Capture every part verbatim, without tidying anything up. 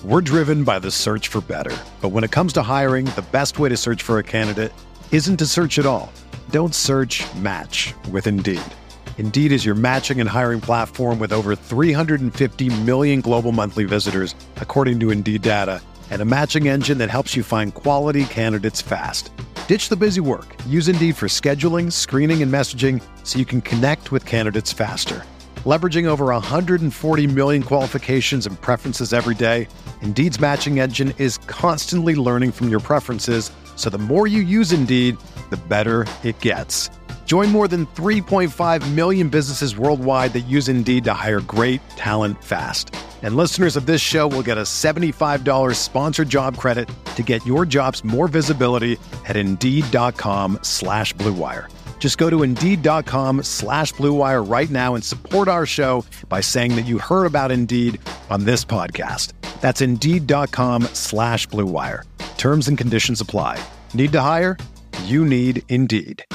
We're driven by the search for better. But when it comes to hiring, the best way to search for a candidate isn't to search at all. Don't search, match with Indeed. Indeed is your matching and hiring platform with over three hundred fifty million global monthly visitors, according to Indeed data, and a matching engine that helps you find quality candidates fast. Ditch the busy work. Use Indeed for scheduling, screening, and messaging so you can connect with candidates faster. Leveraging over one hundred forty million qualifications and preferences every day, Indeed's matching engine is constantly learning from your preferences, so the more you use Indeed, the better it gets. Join more than three point five million businesses worldwide that use Indeed to hire great talent fast. And listeners of this show will get a seventy-five dollars sponsored job credit to get your jobs more visibility at Indeed.com slash Blue Wire. Just go to Indeed.com slash Blue Wire right now and support our show by saying that you heard about Indeed on this podcast. That's Indeed.com slash Blue Wire. Terms and conditions apply. Need to hire? You need Indeed.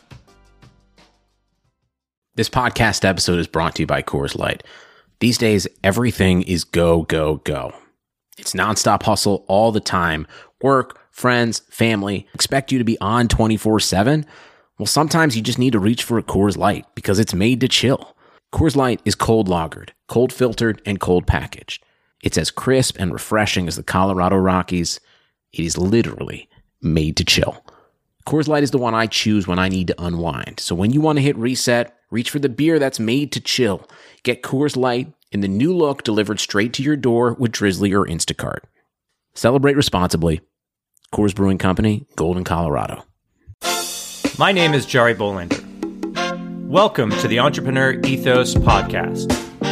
This podcast episode is brought to you by Coors Light. These days, everything is go, go, go. It's nonstop hustle all the time. Work, friends, family expect you to be on twenty-four seven. Well, sometimes you just need to reach for a Coors Light because it's made to chill. Coors Light is cold lagered, cold filtered, and cold packaged. It's as crisp and refreshing as the Colorado Rockies. It is literally made to chill. Coors Light is the one I choose when I need to unwind. So when you want to hit reset, reach for the beer that's made to chill. Get Coors Light in the new look delivered straight to your door with Drizzly or Instacart. Celebrate responsibly. Coors Brewing Company, Golden, Colorado. My name is Jari Bolander. Welcome to the Entrepreneur Ethos Podcast.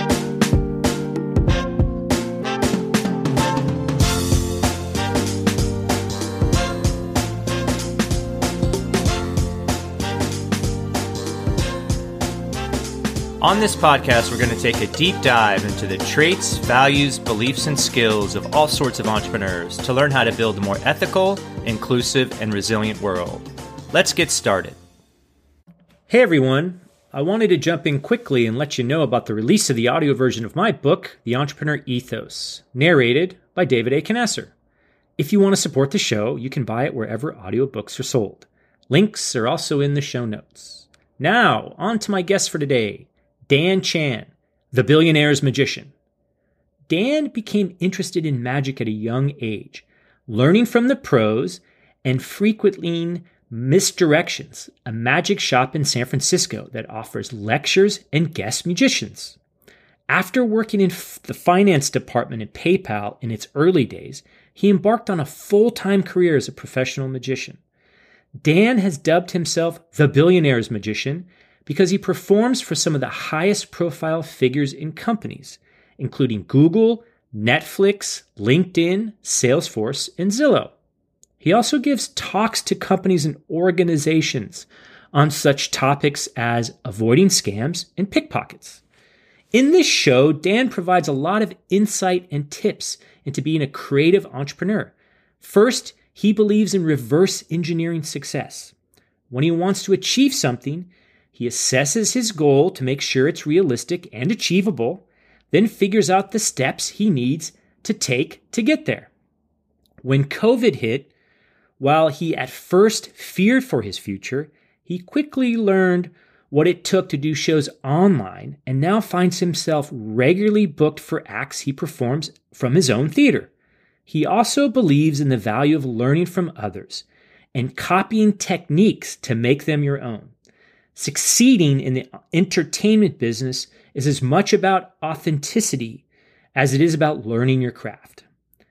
On this podcast, we're going to take a deep dive into the traits, values, beliefs, and skills of all sorts of entrepreneurs to learn how to build a more ethical, inclusive, and resilient world. Let's get started. Hey everyone, I wanted to jump in quickly and let you know about the release of the audio version of my book, The Entrepreneur Ethos, narrated by David A. Knesser. If you want to support the show, you can buy it wherever audiobooks are sold. Links are also in the show notes. Now, on to my guest for today, Dan Chan, the billionaire's magician. Dan became interested in magic at a young age, learning from the pros and frequenting Misdirections, a magic shop in San Francisco that offers lectures and guest magicians. After working in f- the finance department at PayPal in its early days, he embarked on a full-time career as a professional magician. Dan has dubbed himself the billionaire's magician because he performs for some of the highest profile figures in companies, including Google, Netflix, LinkedIn, Salesforce, and Zillow. He also gives talks to companies and organizations on such topics as avoiding scams and pickpockets. In this show, Dan provides a lot of insight and tips into being a creative entrepreneur. First, he believes in reverse engineering success. When he wants to achieve something, he assesses his goal to make sure it's realistic and achievable, then figures out the steps he needs to take to get there. When COVID hit, while he at first feared for his future, he quickly learned what it took to do shows online and now finds himself regularly booked for acts he performs from his own theater. He also believes in the value of learning from others and copying techniques to make them your own. Succeeding in the entertainment business is as much about authenticity as it is about learning your craft.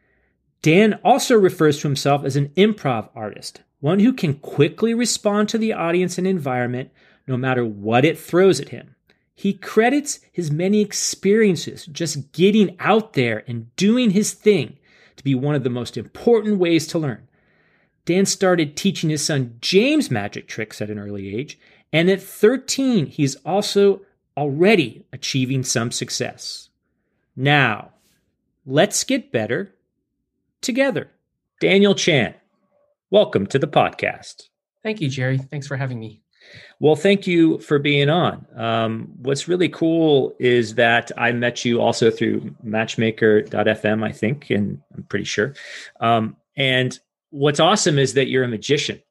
Dan also refers to himself as an improv artist, one who can quickly respond to the audience and environment no matter what it throws at him. He credits his many experiences just getting out there and doing his thing to be one of the most important ways to learn. Dan started teaching his son James magic tricks at an early age, and at thirteen, he's also already achieving some success. Now, let's get better together. Daniel Chan, welcome to the podcast. Thank you, Jerry. Thanks for having me. Well, thank you for being on. Um, what's really cool is that I met you also through matchmaker dot f m, I think, and I'm pretty sure. Um, and what's awesome is that you're a magician.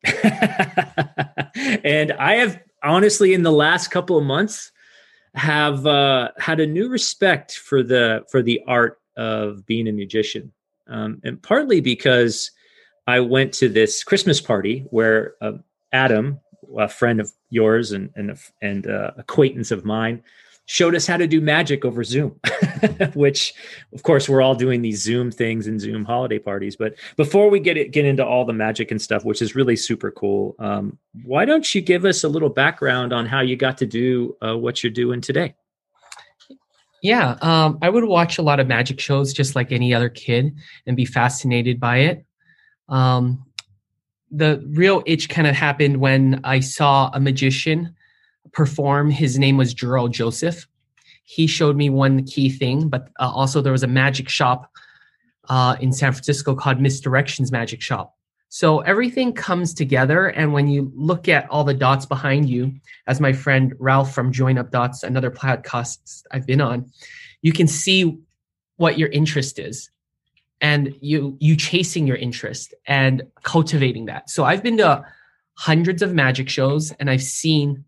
And I have honestly, in the last couple of months, have uh, had a new respect for the for the art of being a magician, um, and partly because I went to this Christmas party where uh, Adam, a friend of yours and and and uh, acquaintance of mine, showed us how to do magic over Zoom, which, of course, we're all doing these Zoom things and Zoom holiday parties. But before we get it, get into all the magic and stuff, which is really super cool, um, why don't you give us a little background on how you got to do uh, what you're doing today? Yeah, um, I would watch a lot of magic shows just like any other kid and be fascinated by it. Um, the real itch kind of happened when I saw a magician perform. His name was Gerald Joseph. He showed me one key thing, but uh, also there was a magic shop uh, in San Francisco called Misdirections Magic Shop. So everything comes together. And when you look at all the dots behind you, as my friend Ralph from Join Up Dots, another podcast I've been on, you can see what your interest is and you you chasing your interest and cultivating that. So I've been to hundreds of magic shows and I've seen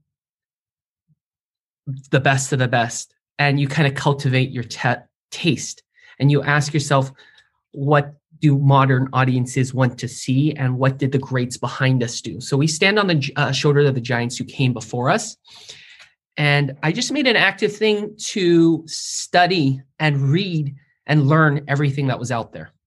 the best of the best, and you kind of cultivate your te- taste and you ask yourself, what do modern audiences want to see and what did the greats behind us do? So we stand on the uh, shoulder of the giants who came before us. And I just made an active thing to study and read and learn everything that was out there.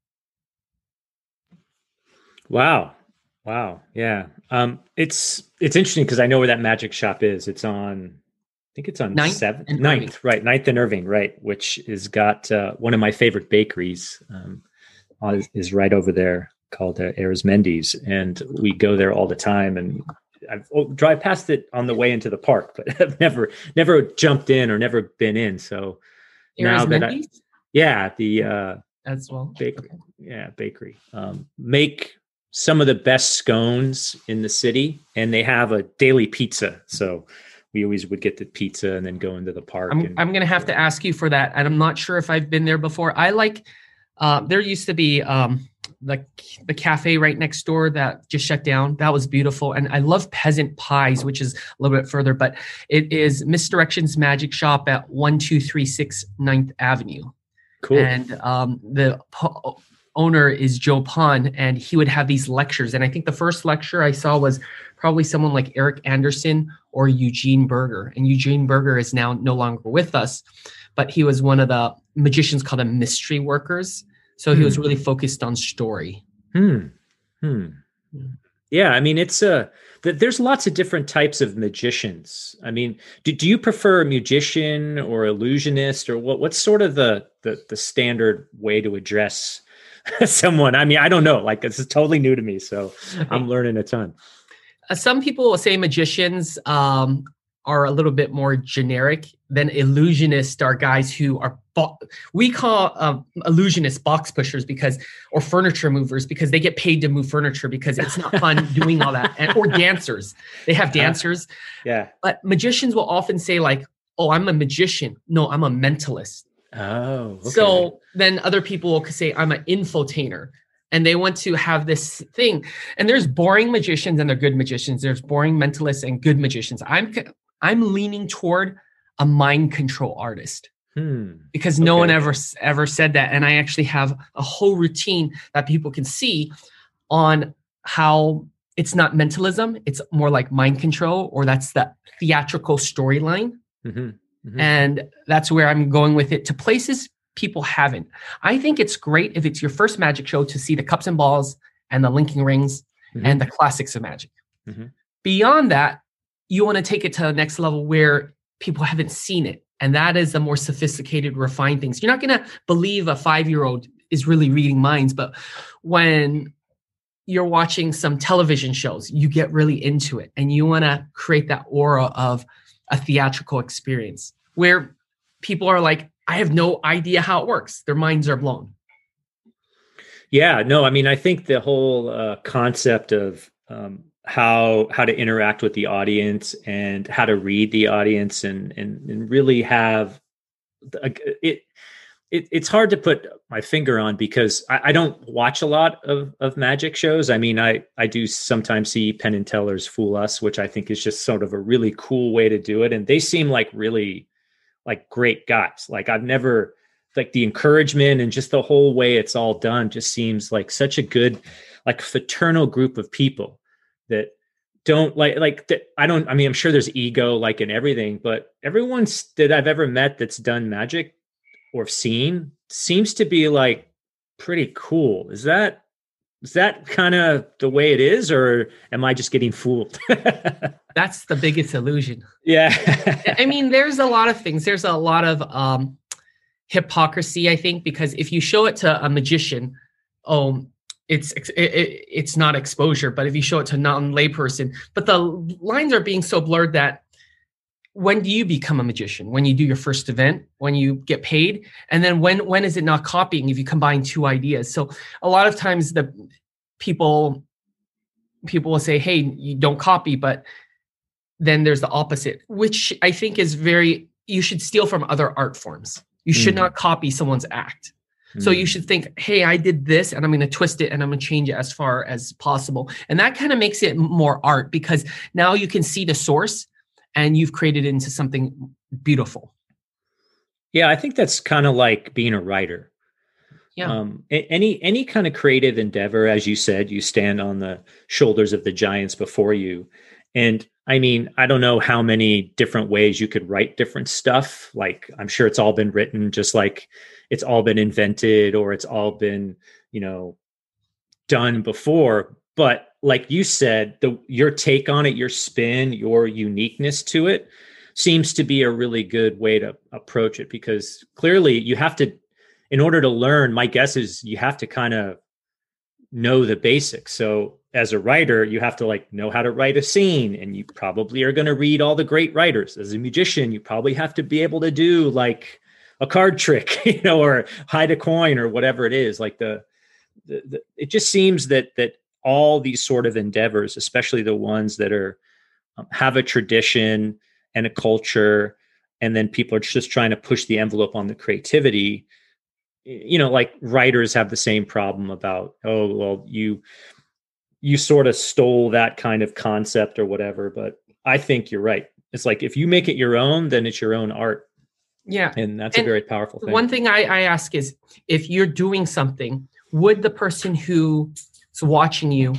Wow. Wow. Yeah. Um, it's, it's interesting because I know where that magic shop is. It's on, I think it's on Ninth seventh, and ninth, Irving. right. Ninth and Irving, right. Which is got uh, one of my favorite bakeries um, is, is right over there called uh, Arizmendi's. And we go there all the time. And I oh, drive past it on the way into the park, but I've never, never jumped in or never been in. So now that I, yeah, the uh, as well. bakery, Okay. yeah, bakery um, make some of the best scones in the city, and they have a daily pizza. So we always would get the pizza and then go into the park. I'm, and, I'm going to have to ask you for that. And I'm not sure if I've been there before. I like, uh, there used to be um, the, the cafe right next door that just shut down. That was beautiful. And I love Peasant Pies, which is a little bit further, but it is Misdirections Magic Shop at one two three six ninth Avenue. Cool. And um, the po- owner is Joe Pon, and he would have these lectures. And I think the first lecture I saw was probably someone like Eric Anderson or Eugene Berger. And Eugene Berger is now no longer with us, but he was one of the magicians called them mystery workers. So he Hmm. was really focused on story. Hmm. Hmm. Yeah. I mean, it's a, th- there's lots of different types of magicians. I mean, do, do you prefer a magician or illusionist, or what, what's sort of the, the, the standard way to address someone? I mean, I don't know, like, this is totally new to me, so I'm learning a ton. Uh, some people will say magicians um, are a little bit more generic than illusionists are guys who are, bo- we call uh, illusionists box pushers because, or furniture movers because they get paid to move furniture because it's not fun doing all that. And, or dancers, they have dancers. Uh, yeah. But magicians will often say like, oh, I'm a magician. No, I'm a mentalist. Oh, okay. So then other people will say, I'm an infotainer. And they want to have this thing. And there's boring magicians and they're good magicians. There's boring mentalists and good magicians. I'm I'm leaning toward a mind control artist Hmm. because no Okay. one ever ever said that. And I actually have a whole routine that people can see on how it's not mentalism. It's more like mind control, or that's the theatrical storyline. Mm-hmm. Mm-hmm. And that's where I'm going with it, to places people haven't. I think it's great if it's your first magic show to see the cups and balls and the linking rings Mhm. and the classics of magic. Mhm. Beyond that, you want to take it to the next level where people haven't seen it. And that is the more sophisticated, refined things. You're not going to believe a five-year-old is really reading minds, but when you're watching some television shows, you get really into it and you want to create that aura of a theatrical experience where people are like, I have no idea how it works. Their minds are blown. Yeah, no, I mean, I think the whole uh, concept of um, how how to interact with the audience and how to read the audience and and, and really have it, it it's hard to put my finger on because I, I don't watch a lot of of magic shows. I mean, I I do sometimes see Penn and Teller's Fool Us, which I think is just sort of a really cool way to do it, and they seem like really like great guys. Like I've never like the encouragement and just the whole way it's all done just seems like such a good, like fraternal group of people that don't like, like that. I don't, I mean, I'm sure there's ego like in everything, but everyone that I've ever met that's done magic or seen seems to be like pretty cool. Is that, is that kind of the way it is, or am I just getting fooled? That's the biggest illusion. Yeah. I mean, there's a lot of things. There's a lot of, um, hypocrisy, I think, because if you show it to a magician, oh, it's it, it, it's not exposure. But if you show it to a non-layperson, but the lines are being so blurred that when do you become a magician? When you do your first event, when you get paid, and then when when is it not copying if you combine two ideas? So a lot of times the people people will say, "Hey, you don't copy," but then there's the opposite, which I think is very. You should steal from other art forms. You should mm. not copy someone's act. Mm. So you should think, hey, I did this and I'm going to twist it and I'm going to change it as far as possible. And that kind of makes it more art because now you can see the source and you've created it into something beautiful. Yeah, I think that's kind of like being a writer. Yeah. Um, any any kind of creative endeavor, as you said, you stand on the shoulders of the giants before you. And I mean, I don't know how many different ways you could write different stuff. Like, I'm sure it's all been written just like it's all been invented or it's all been, you know, done before. But like you said, the your take on it, your spin, your uniqueness to it seems to be a really good way to approach it, because clearly you have to, in order to learn, my guess is you have to kind of know the basics. So as a writer, you have to like know how to write a scene, and you probably are going to read all the great writers. As a musician, you probably have to be able to do like a card trick, you know, or hide a coin or whatever it is. Like the, the, the it just seems that that all these sort of endeavors, especially the ones that are um, have a tradition and a culture, and then people are just trying to push the envelope on the creativity. You know, like writers have the same problem about, oh, well, you you sort of stole that kind of concept or whatever. But I think you're right. It's like, if you make it your own, then it's your own art. Yeah. And that's and a very powerful thing. One thing I, I ask is, if you're doing something, would the person who's watching you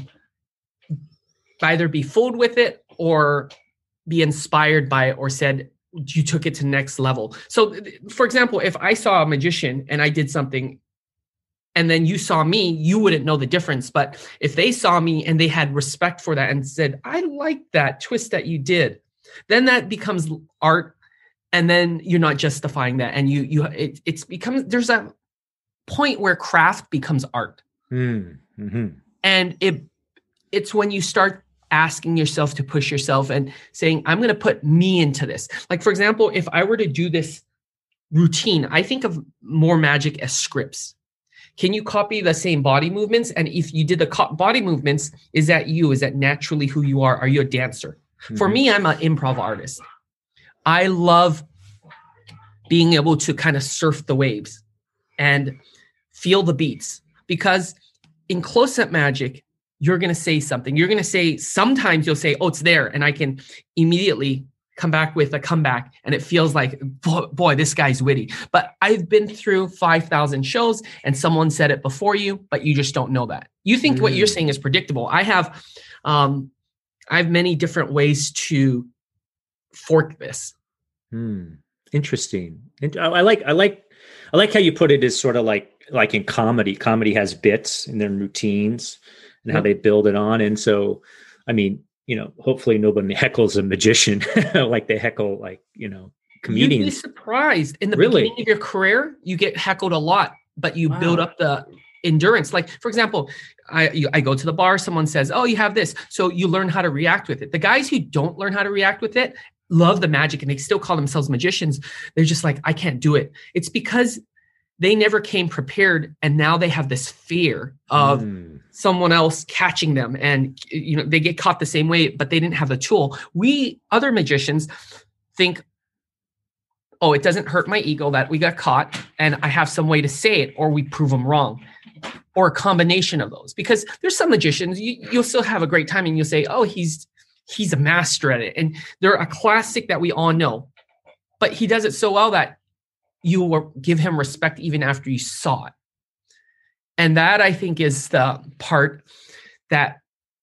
either be fooled with it or be inspired by it, or said, you took it to the next level? So for example, if I saw a magician and I did something and then you saw me, you wouldn't know the difference. But if they saw me and they had respect for that and said, I like that twist that you did, then that becomes art. And then you're not justifying that. And you, you, it, it's becomes, there's a point where craft becomes art. Mm-hmm. And it, it's when you start asking yourself to push yourself and saying, I'm going to put me into this. Like, for example, if I were to do this routine, I think of more magic as scripts. Can you copy the same body movements? And if you did the co- body movements, is that you? Is that naturally who you are? Are you a dancer? Mm-hmm. For me, I'm an improv artist. I love being able to kind of surf the waves and feel the beats, because in close-up magic, you're going to say something. You're going to say, sometimes you'll say, oh, it's there. And I can immediately come back with a comeback. And it feels like, boy, boy, this guy's witty. But I've been through five thousand shows and someone said it before you, but you just don't know that. You think mm. what you're saying is predictable. I have, um, I have many different ways to fork this. Hmm. Interesting. I like, I like, I like how you put it as sort of like, like in comedy. Comedy has bits and then routines and yep. how they build it on. And so, I mean, you know, hopefully nobody heckles a magician like they heckle, like, you know, comedians. You'd be surprised. In the really? beginning of your career, you get heckled a lot, but you wow. build up the endurance. Like, for example, I you, I go to the bar, someone says, oh, you have this. So you learn how to react with it. The guys who don't learn how to react with it love the magic and they still call themselves magicians. They're just like, I can't do it. It's because they never came prepared, and now they have this fear of mm. someone else catching them, and you know they get caught the same way, but they didn't have the tool. We other magicians think, oh, it doesn't hurt my ego that we got caught, and I have some way to say it, or we prove them wrong, or a combination of those. Because there's some magicians you, you'll still have a great time, and you'll say, oh, he's he's a master at it, and they're a classic that we all know, but he does it so well that you will give him respect even after you saw it. And that, I think, is the part that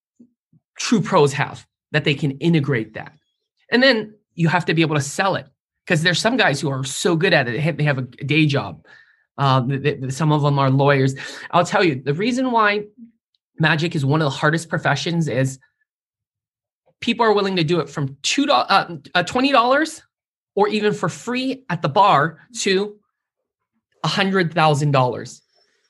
true pros have, that they can integrate that. And then you have to be able to sell it, because there's some guys who are so good at it. They have, they have a day job. Um, they, they, some of them are lawyers. I'll tell you, the reason why magic is one of the hardest professions is people are willing to do it from two dollars, uh, twenty dollars or even for free at the bar to one hundred thousand dollars.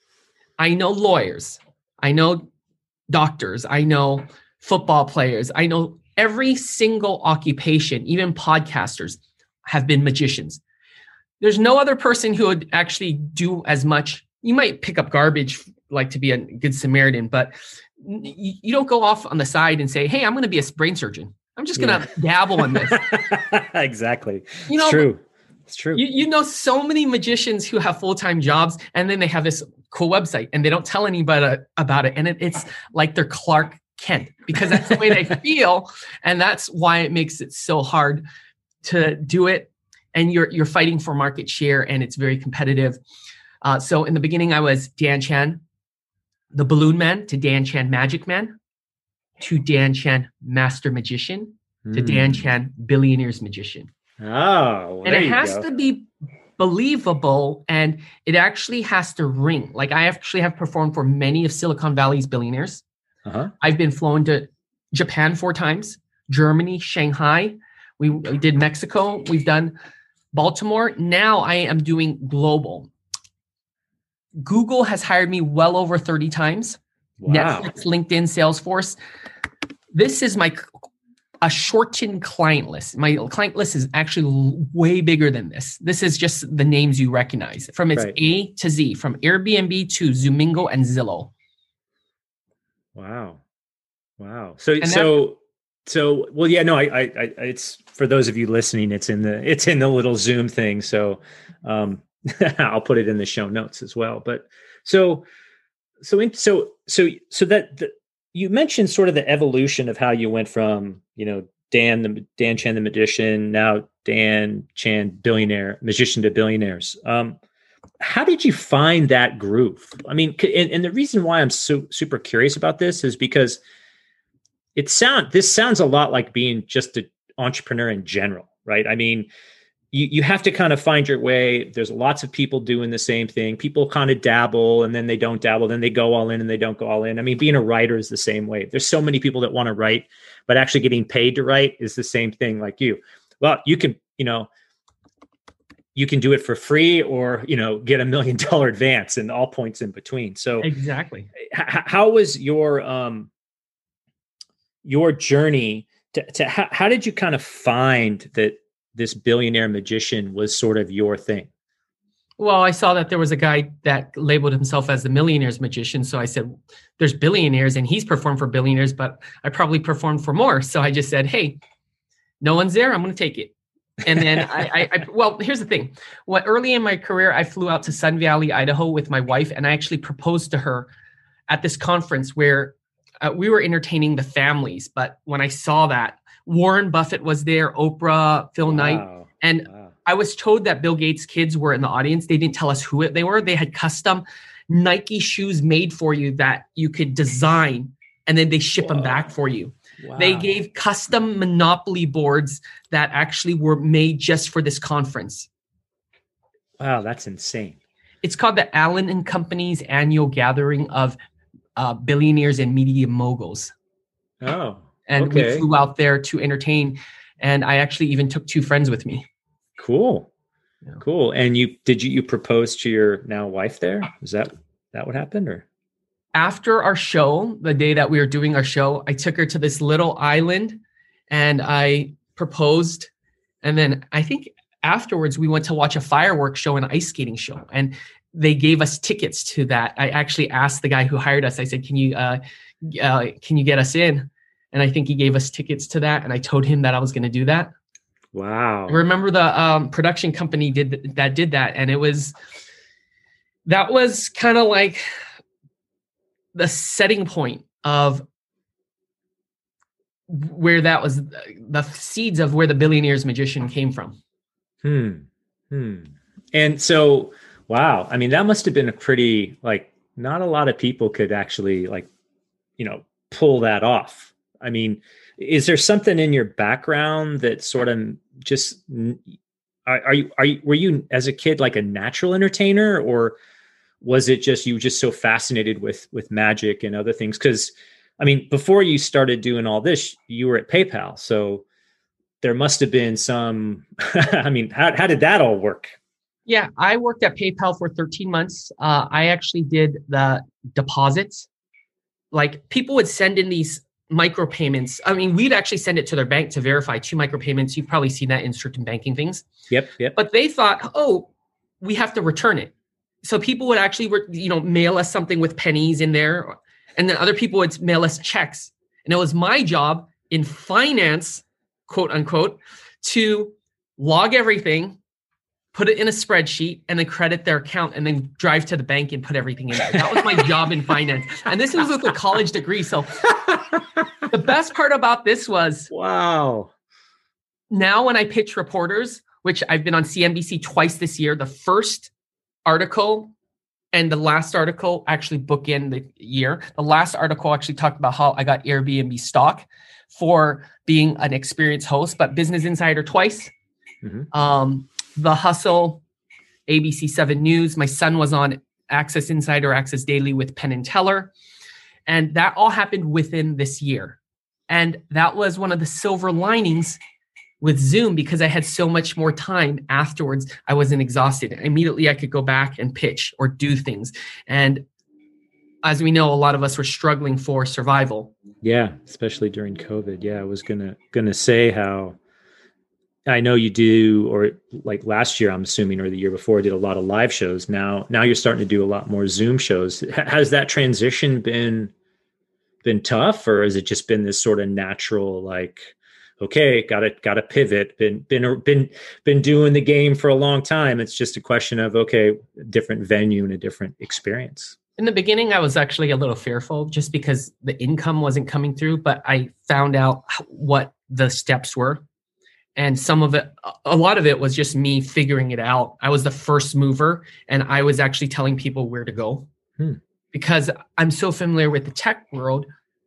I know lawyers, I know doctors, I know football players, I know every single occupation, even podcasters have been magicians. There's no other person who would actually do as much. You might pick up garbage, like to be a good Samaritan, but you, you don't go off on the side and say, hey, I'm going to be a brain surgeon. I'm just going to yeah. dabble in this. Exactly. You know, it's true. It's true. You, you know, so many magicians who have full-time jobs, and then they have this cool website and they don't tell anybody about it. And it, it's like they're Clark Kent, because that's the way they feel. And that's why it makes it so hard to do it. And you're, you're fighting for market share, and it's very competitive. Uh, so in the beginning, I was Dan Chan, the Balloon Man, to Dan Chan Magic Man, to Dan Chan Master Magician, mm. to Dan Chan Billionaires Magician. Oh, well, and it has go. to be believable, and it actually has to ring. Like, I actually have performed for many of Silicon Valley's billionaires. Uh-huh. I've been flown to Japan four times, Germany, Shanghai. We, we did Mexico. We've done Baltimore. Now I am doing global. Google has hired me well over thirty times. Wow. Netflix, LinkedIn, Salesforce. This is my a shortened client list. My client list is actually way bigger than this. This is just the names you recognize, from its right. A to Z, from Airbnb to Zoomingo and Zillow. Wow. Wow. So, and so, that, so, well, yeah, no, I, I, I, it's for those of you listening, it's in the, it's in the little Zoom thing. So, um, I'll put it in the show notes as well. But so, so, in, so, so, so that the, you mentioned sort of the evolution of how you went from, you know, Dan, the Dan Chan, the magician, now Dan Chan, billionaire, magician to billionaires. Um, how did you find that groove? I mean, and, and the reason why I'm so super curious about this is because it sound, this sounds a lot like being just an entrepreneur in general, right? I mean, you, you have to kind of find your way. There's lots of people doing the same thing. People kind of dabble, and then they don't dabble. Then they go all in and they don't go all in. I mean, being a writer is the same way. There's so many people that want to write, but actually getting paid to write is the same thing like you. Well, you can, you know, you can do it for free, or, you know, get a million dollar advance, and all points in between. So exactly. H- how was your, um, your journey to, to how, how did you kind of find that this billionaire magician was sort of your thing? Well, I saw that there was a guy that labeled himself as the millionaires magician. So I said, there's billionaires and he's performed for billionaires, but I probably performed for more. So I just said, hey, no one's there, I'm going to take it. And then I, I, I, well, here's the thing. Well, early in my career, I flew out to Sun Valley, Idaho with my wife, and I actually proposed to her at this conference where uh, we were entertaining the families. But when I saw that, Warren Buffett was there, Oprah, Phil wow. Knight, and wow. I was told that Bill Gates' kids were in the audience. They didn't tell us who they were. They had custom Nike shoes made for you that you could design, and then they ship Whoa. them back for you. Wow. They gave custom Monopoly boards that actually were made just for this conference. Wow, that's insane. It's called the Allen and Company's annual gathering of uh, billionaires and media moguls. Oh, and okay. we flew out there to entertain, and I actually even took two friends with me. Cool, yeah. cool. And you did you you propose to your now wife there? Is that that what happened, or? After our show, the day that we were doing our show, I took her to this little island and I proposed. And then I think afterwards we went to watch a fireworks show and an ice skating show. And they gave us tickets to that. I actually asked the guy who hired us, I said, can you, uh, uh, can you get us in? And I think he gave us tickets to that. And I told him that I was going to do that. Wow. I remember the um, production company did that did that. And it was, that was kind of like the setting point of where that was the seeds of where the Billionaire's Magician came from. Hmm. Hmm. And so, wow. I mean, that must have been a pretty, like, not a lot of people could actually, like, you know, pull that off. I mean, is there something in your background that sort of just, are, are you, are you, were you as a kid like a natural entertainer, or was it just, you were just so fascinated with, with magic and other things? Cause I mean, before you started doing all this, you were at PayPal. So there must have been some, I mean, how, how did that all work? Yeah, I worked at PayPal for thirteen months. Uh, I actually did the deposits. Like, people would send in these micropayments. I mean, we'd actually send it to their bank to verify two micropayments. You've probably seen that in certain banking things. Yep, yep. But they thought, oh, we have to return it. So people would actually, you know, mail us something with pennies in there. And then other people would mail us checks. And it was my job in finance, quote unquote, to log everything, put it in a spreadsheet, and then credit their account, and then drive to the bank and put everything in there. That was my job in finance. And this was with a college degree. So the best part about this was, wow. Now when I pitch reporters, which I've been on C N B C twice this year, the first article and the last article actually bookend the year. The last article actually talked about how I got Airbnb stock for being an experienced host, but Business Insider twice. Mm-hmm. Um, The Hustle, A B C seven News. My son was on Access Insider, Access Daily with Penn and Teller. And that all happened within this year. And that was one of the silver linings with Zoom, because I had so much more time afterwards. I wasn't exhausted. Immediately I could go back and pitch or do things. And as we know, a lot of us were struggling for survival. Yeah, especially during COVID. Yeah, I was gonna gonna say how I know you do, or like last year, I'm assuming, or the year before, did a lot of live shows. Now, now you're starting to do a lot more Zoom shows. Has that transition been been tough, or has it just been this sort of natural, like, okay, got to got to pivot? Been been been been doing the game for a long time. It's just a question of, okay, different venue and a different experience. In the beginning, I was actually a little fearful just because the income wasn't coming through, but I found out what the steps were. And some of it, a lot of it was just me figuring it out. I was the first mover, and I was actually telling people where to go hmm. because I'm so familiar with the tech world.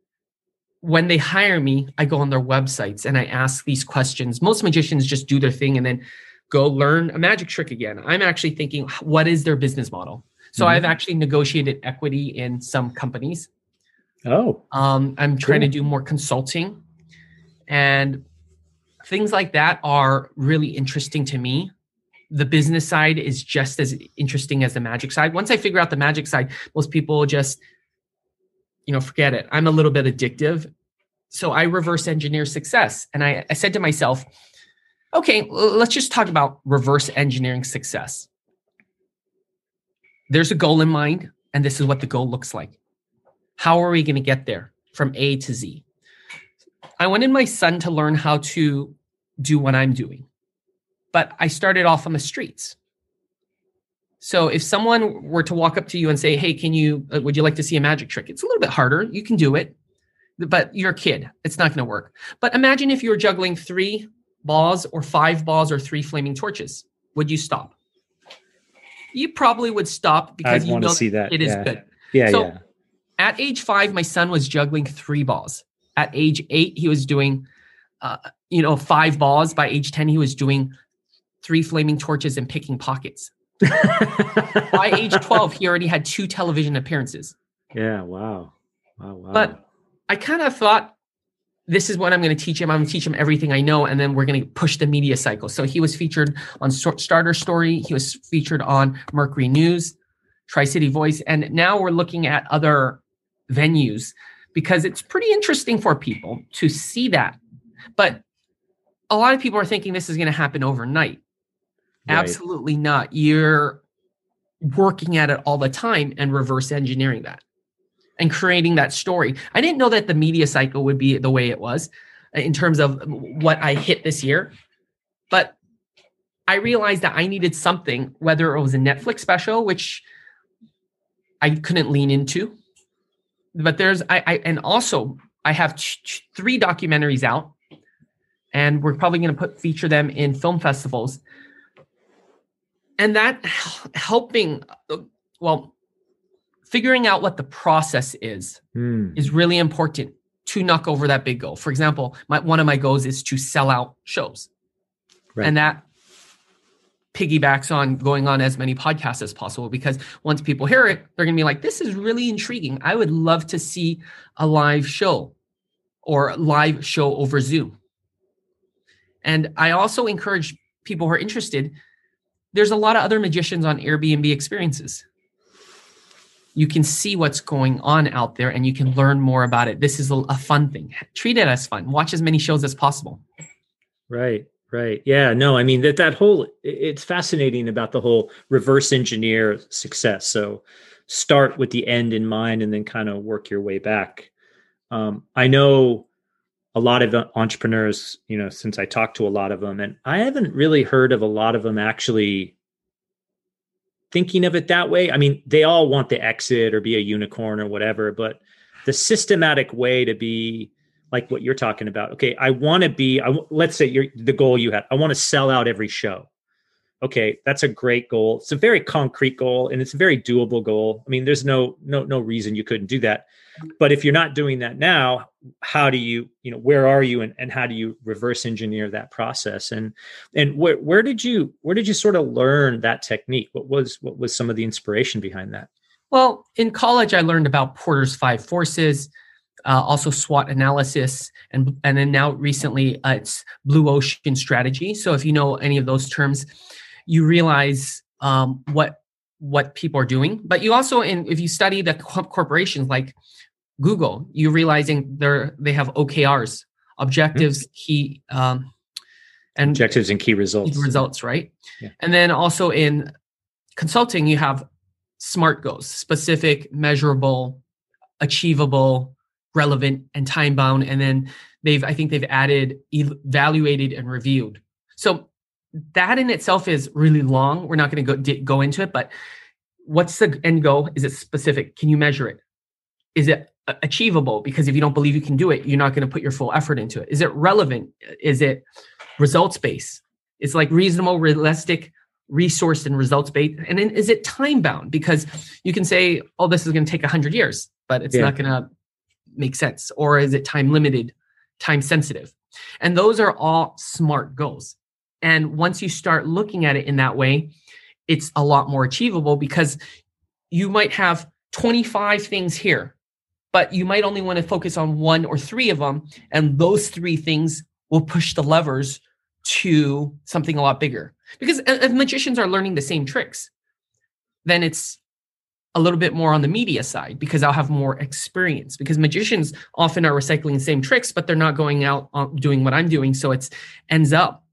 When they hire me, I go on their websites and I ask these questions. Most magicians just do their thing and then go learn a magic trick again. I'm actually thinking, what is their business model? So mm-hmm. I've actually negotiated equity in some companies. Oh, um, I'm trying cool. to do more consulting, and things like that are really interesting to me. The business side is just as interesting as the magic side. Once I figure out the magic side, most people just, you know, forget it. I'm a little bit addictive. So I reverse engineer success. And I, I said to myself, okay, let's just talk about reverse engineering success. There's a goal in mind, and this is what the goal looks like. How are we going to get there from A to Z? I wanted my son to learn how to do what I'm doing, but I started off on the streets. So if someone were to walk up to you and say, hey, can you, uh, would you like to see a magic trick? It's a little bit harder. You can do it, but you're a kid. It's not going to work. But imagine if you were juggling three balls or five balls or three flaming torches. Would you stop? You probably would stop because I'd you know see that it is yeah. good. Yeah, so yeah. At age five, my son was juggling three balls. At age eight, he was doing, uh, you know, five balls. By age ten, he was doing three flaming torches and picking pockets. By age twelve, he already had two television appearances. Yeah, wow. Wow, wow. But I kind of thought, this is what I'm going to teach him. I'm going to teach him everything I know, and then we're going to push the media cycle. So he was featured on Starter Story. He was featured on Mercury News, Tri-City Voice, and now we're looking at other venues because it's pretty interesting for people to see that. But a lot of people are thinking this is going to happen overnight. Right. Absolutely not. You're working at it all the time and reverse engineering that and creating that story. I didn't know that the media cycle would be the way it was in terms of what I hit this year, but I realized that I needed something, whether it was a Netflix special, which I couldn't lean into, but there's, I, I and also I have ch- three documentaries out, and we're probably going to put feature them in film festivals. And that helping, well, figuring out what the process is, mm. is really important to knock over that big goal. For example, my, one of my goals is to sell out shows. Right. And that piggybacks on going on as many podcasts as possible, because once people hear it, they're going to be like, this is really intriguing. I would love to see a live show or a live show over Zoom. And I also encourage people who are interested. There's a lot of other magicians on Airbnb Experiences. You can see what's going on out there and you can learn more about it. This is a, a fun thing. Treat it as fun. Watch as many shows as possible. Right. Right. Yeah. No, I mean, that, that whole, it's fascinating about the whole reverse engineer success. So start with the end in mind and then kind of work your way back. Um, I know a lot of entrepreneurs, you know, since I talked to a lot of them, and I haven't really heard of a lot of them actually thinking of it that way. I mean, they all want the exit or be a unicorn or whatever, but the systematic way to be like what you're talking about. Okay, I want to be, I, let's say you're the goal you had. I want to sell out every show. Okay, that's a great goal. It's a very concrete goal and it's a very doable goal. I mean, there's no no no reason you couldn't do that. But if you're not doing that now, how do you, you know, where are you and, and how do you reverse engineer that process? And and where where did you where did you sort of learn that technique? What was what was some of the inspiration behind that? Well, in college, I learned about Porter's five forces. Uh, also SWOT analysis, and and then now recently uh, it's Blue Ocean strategy. So if you know any of those terms, you realize um, what what people are doing. But you also, in if you study the corporations like Google, you're realizing they're they have O K Rs, objectives, mm-hmm. key um, and objectives and key results. Key results, right? Yeah. And then also in consulting, you have SMART goals: specific, measurable, achievable, relevant, and time bound. And then they've, I think they've added evaluated and reviewed. So that in itself is really long. We're not going to go go into it, but what's the end goal? Is it specific? Can you measure it? Is it achievable? Because if you don't believe you can do it, you're not going to put your full effort into it. Is it relevant? Is it results based? It's like reasonable, realistic, resourced, and results based. And then is it time bound? Because you can say, oh, this is going to take a hundred years, but it's yeah. not going to make sense. Or is it time limited, time sensitive? And those are all SMART goals. And once you start looking at it in that way, it's a lot more achievable, because you might have twenty-five things here, but you might only want to focus on one or three of them. And those three things will push the levers to something a lot bigger. Because if magicians are learning the same tricks, then it's a little bit more on the media side, because I'll have more experience, because magicians often are recycling the same tricks, but they're not going out doing what I'm doing. So it ends up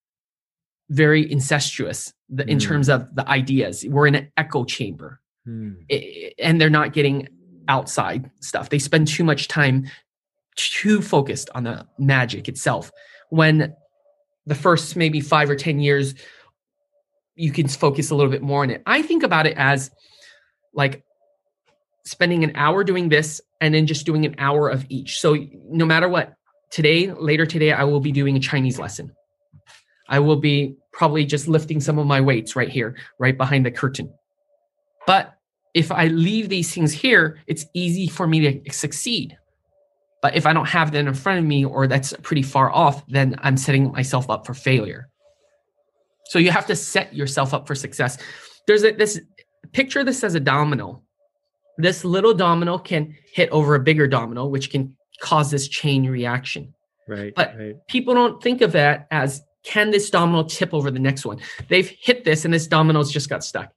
very incestuous the, mm. in terms of the ideas. We're in an echo chamber mm. it, and they're not getting outside stuff. They spend too much time too focused on the magic itself, when the first maybe five or ten years, you can focus a little bit more on it. I think about it as like spending an hour doing this and then just doing an hour of each. So no matter what, today, later today, I will be doing a Chinese lesson. I will be probably just lifting some of my weights right here, right behind the curtain. But if I leave these things here, it's easy for me to succeed. But if I don't have that in front of me, or that's pretty far off, then I'm setting myself up for failure. So you have to set yourself up for success. There's a, this picture this as a domino. This little domino can hit over a bigger domino, which can cause this chain reaction. Right. But right. people don't think of that as, can this domino tip over the next one? They've hit this and this domino's just got stuck.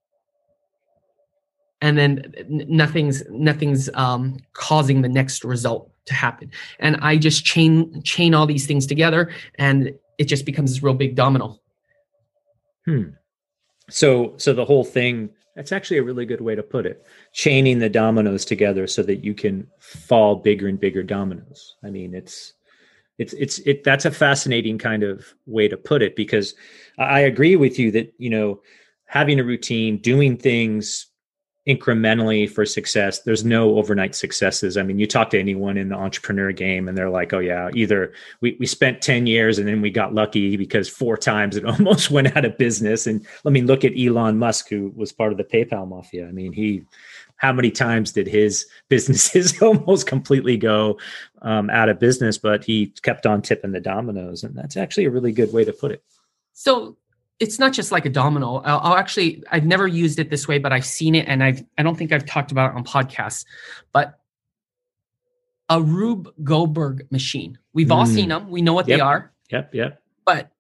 And then nothing's nothing's um, causing the next result to happen. And I just chain chain all these things together, and it just becomes this real big domino. Hmm. So, so the whole thing, That's actually a really good way to put it. Chaining the dominoes together so that you can fall bigger and bigger dominoes. I mean, it's, it's, it's, it, that's a fascinating kind of way to put it, because I agree with you that, you know, having a routine, doing things incrementally for success, there's no overnight successes. I mean, you talk to anyone in the entrepreneur game and they're like, oh yeah, either we, we spent ten years and then we got lucky because four times it almost went out of business. And I mean, look at Elon Musk, who was part of the PayPal mafia. I mean, he, how many times did his businesses almost completely go um, out of business, but he kept on tipping the dominoes. And that's actually a really good way to put it. So it's not just like a domino. I'll, I'll actually, I've never used it this way, but I've seen it, and I've, I don't think I've talked about it on podcasts, but a Rube Goldberg machine. We've mm. all seen them. We know what yep. they are. Yep. Yep. But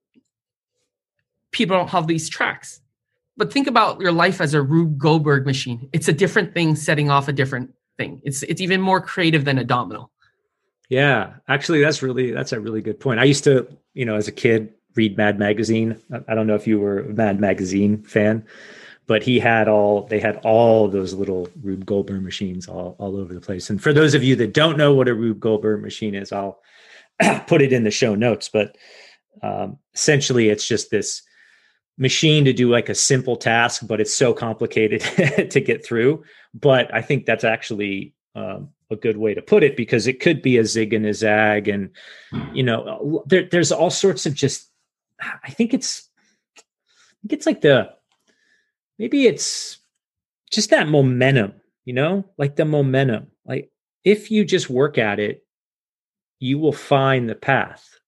people don't have these tracks. But think about your life as a Rube Goldberg machine. It's a different thing setting off a different thing. It's, it's even more creative than a domino. Yeah, actually, that's really, that's a really good point. I used to, you know, as a kid, read Mad Magazine. I don't know if you were a Mad Magazine fan, but he had all, they had all those little Rube Goldberg machines all, all over the place. And for those of you that don't know what a Rube Goldberg machine is, I'll put it in the show notes, but um, essentially it's just this machine to do like a simple task, but it's so complicated to get through. But I think that's actually um, a good way to put it, because it could be a zig and a zag. And, you know, there, there's all sorts of just, I think it's, I think it's like the, maybe it's just that momentum, you know, like the momentum, like if you just work at it, you will find the path.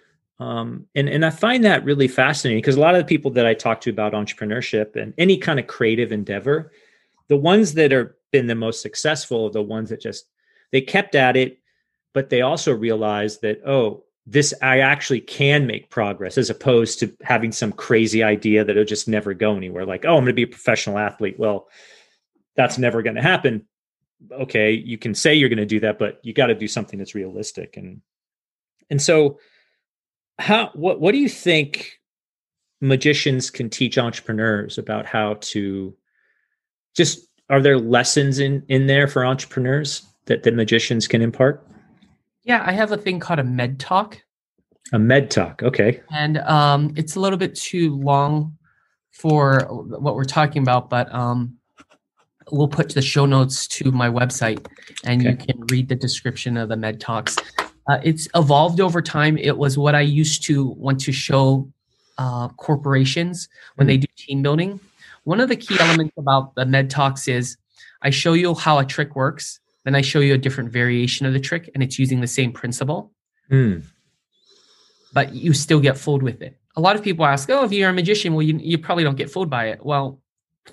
Um, and, and I find that really fascinating, because a lot of the people that I talk to about entrepreneurship and any kind of creative endeavor, the ones that are been the most successful are the ones that just, they kept at it, but they also realized that, oh, this, I actually can make progress, as opposed to having some crazy idea that it'll just never go anywhere. Like, oh, I'm going to be a professional athlete. Well, that's never going to happen. Okay. You can say you're going to do that, but you got to do something that's realistic. And, and so how, what, what do you think magicians can teach entrepreneurs about how to just, are there lessons in, in there for entrepreneurs that the magicians can impart? Yeah, I have a thing called a med talk. A med talk, okay. And um, it's a little bit too long for what we're talking about, but um, we'll put the show notes to my website, and okay. you can read the description of the med talks. Uh, it's evolved over time. It was what I used to want to show uh, corporations when mm-hmm. they do team building. One of the key elements about the med talks is I show you how a trick works. Then I show you a different variation of the trick, and it's using the same principle, mm. but you still get fooled with it. A lot of people ask, oh, if you're a magician, well, you, you probably don't get fooled by it. Well,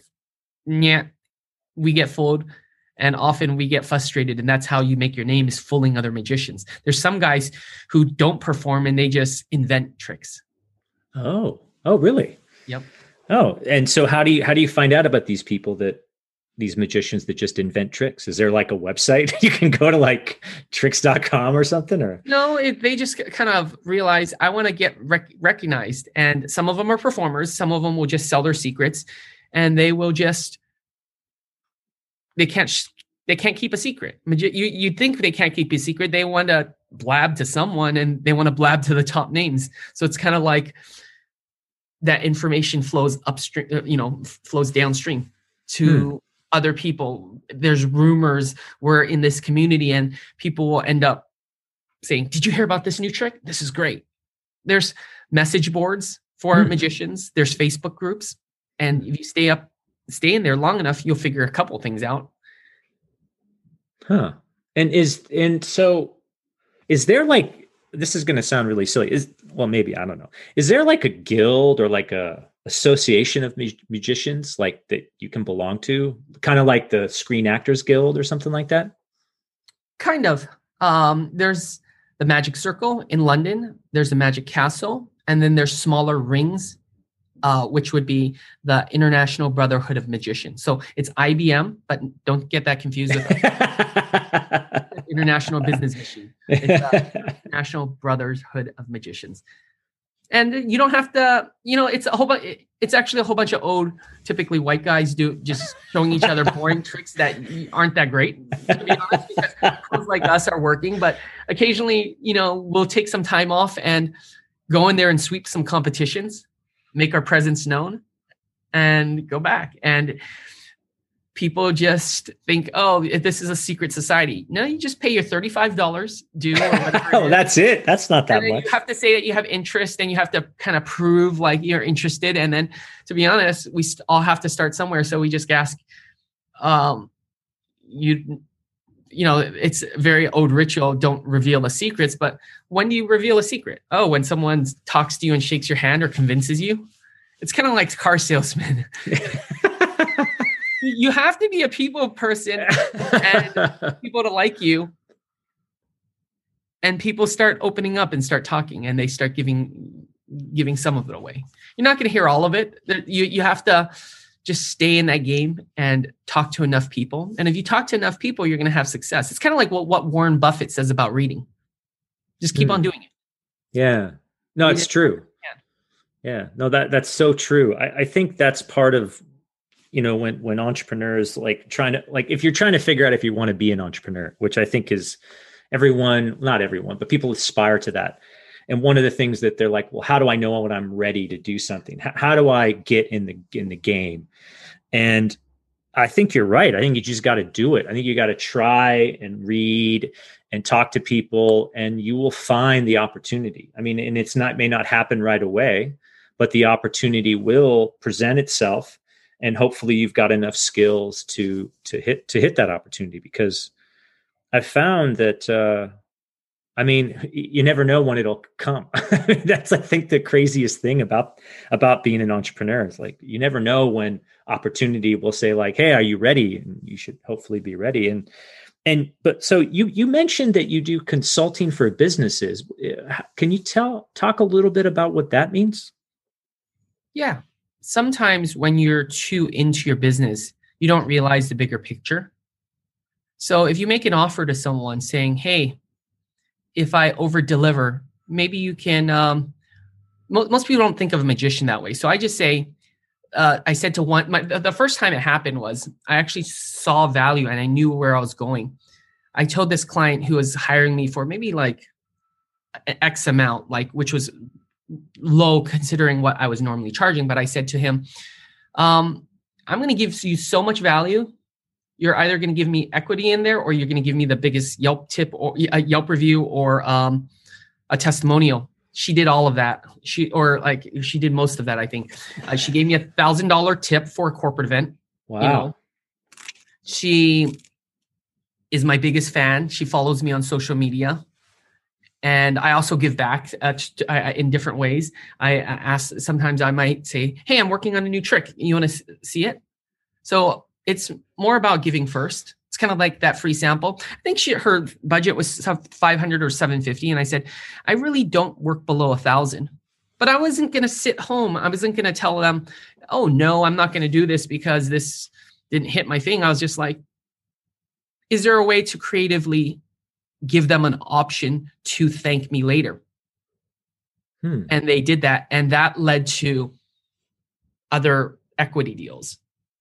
yeah, we get fooled, and often we get frustrated, and that's how you make your name, is fooling other magicians. There's some guys who don't perform, and they just invent tricks. Oh, oh, really? Yep. Oh, and so how do you, how do you find out about these people that, these magicians that just invent tricks? Is there like a website you can go to, like tricks dot com or something? Or no, it, they just kind of realize, I want to get rec- recognized. And some of them are performers. Some of them will just sell their secrets, and they will just, they can't, sh- they can't keep a secret. Magi- you, you'd think they can't keep a secret. They want to blab to someone, and they want to blab to the top names. So it's kind of like that information flows upstream, you know, flows downstream to hmm. other people. There's rumors we're in this community, and people will end up saying, did you hear about this new trick? This is great. There's message boards for hmm. magicians. There's Facebook groups. And if you stay up, stay in there long enough, you'll figure a couple things out. Huh. And is, and so is there like, this is going to sound really silly. Is, well, maybe, I don't know. Is there like a guild or like a association of mag- magicians like that you can belong to, kind of like the Screen Actors Guild or something like that? Kind of. Um, there's the Magic Circle in London. There's the Magic Castle, and then there's smaller rings, uh, which would be the International Brotherhood of Magicians. So it's I B M, but don't get that confused with International Business Machine. It's the International Brotherhood of Magicians. And you don't have to, you know, it's a whole bunch, it's actually a whole bunch of old, typically white guys do just showing each other boring tricks that aren't that great, to be honest, because pros like us are working. But occasionally, you know, we'll take some time off and go in there and sweep some competitions, make our presence known, and go back. And people just think, oh, this is a secret society. No, you just pay your thirty-five dollars due or whatever. Oh, that's it. That's not that and then much. You have to say that you have interest, and you have to kind of prove like you're interested. And then, to be honest, we st- all have to start somewhere. So we just ask, um, you, you know, it's a very old ritual. Don't reveal the secrets. But when do you reveal a secret? Oh, when someone talks to you and shakes your hand or convinces you. It's kind of like car salesman. You have to be a people person and people to like you. And people start opening up and start talking, and they start giving giving some of it away. You're not going to hear all of it. You you have to just stay in that game and talk to enough people. And if you talk to enough people, you're going to have success. It's kind of like what, what Warren Buffett says about reading. Just keep mm. on doing it. Yeah. No, it's true. Yeah. yeah. No, that that's so true. I, I think that's part of, you know, when, when entrepreneurs like trying to, like, if you're trying to figure out if you want to be an entrepreneur, which I think is everyone, not everyone, but people aspire to that. And one of the things that they're like, well, how do I know when I'm ready to do something? How, how do I get in the, in the game? And I think you're right. I think you just got to do it. I think you got to try and read and talk to people, and you will find the opportunity. I mean, and it's not, may not happen right away, but the opportunity will present itself. And hopefully you've got enough skills to, to hit, to hit that opportunity, because I've found that, uh, I mean, you never know when it'll come. That's, I think, the craziest thing about, about being an entrepreneur. It's like, you never know when opportunity will say like, hey, are you ready? And you should hopefully be ready. And, and, but so you, you mentioned that you do consulting for businesses. Can you tell, talk a little bit about what that means? Yeah. Sometimes when you're too into your business, you don't realize the bigger picture. So if you make an offer to someone saying, hey, if I over deliver, maybe you can, um, mo- most people don't think of a magician that way. So I just say, uh, I said to one, my, the first time it happened was I actually saw value and I knew where I was going. I told this client who was hiring me for maybe like an X amount, like, which was low considering what I was normally charging. But I said to him, um, I'm going to give you so much value. You're either going to give me equity in there, or you're going to give me the biggest Yelp tip or a Yelp review or um, a testimonial. She did all of that. She, or like she did most of that, I think. Uh, she gave me a thousand dollar tip for a corporate event. Wow. You know, she is my biggest fan. She follows me on social media. And I also give back uh, to, uh, in different ways. I ask, sometimes I might say, hey, I'm working on a new trick. You want to s- see it? So it's more about giving first. It's kind of like that free sample. I think she, her budget was five hundred or seven fifty. And I said, I really don't work below a thousand, but I wasn't going to sit home. I wasn't going to tell them, oh no, I'm not going to do this because this didn't hit my thing. I was just like, is there a way to creatively give them an option to thank me later? Hmm. And they did that. And that led to other equity deals.